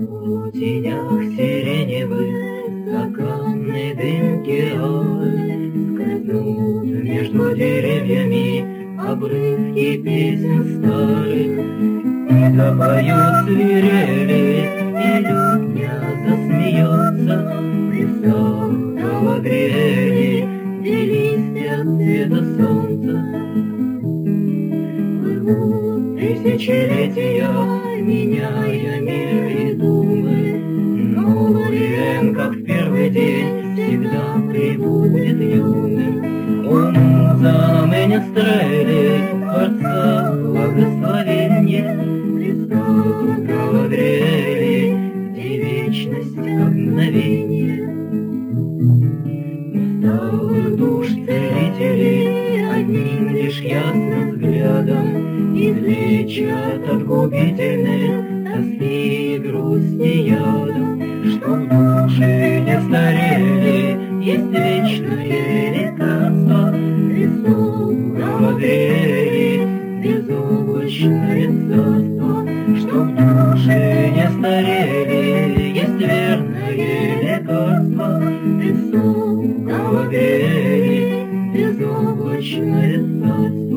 В тенях сиреневых стаканной дымки скользнут между деревьями обрывки песен старых, и запоют свирели, и лютня засмеется в лесах Галадриэли, где листья цвета солнца. Плывут тысячелетия, меняя мир и думы, но Лориэн, как в первый день, всегда прибудет юным. О, муза Менестрели, Творца благословенье, Христа Галадриэли, где вечность как мгновенье. Усталых душ целителей одним лишь ясным взглядом излечат от губительных тоски и грусти ядом, что в душе не старели, есть вечное лекарство, Христос Галадриэли, безоблачное царство, что в душе не старели, есть верное лекарство, Христос Галадриэли, безоблачное царство.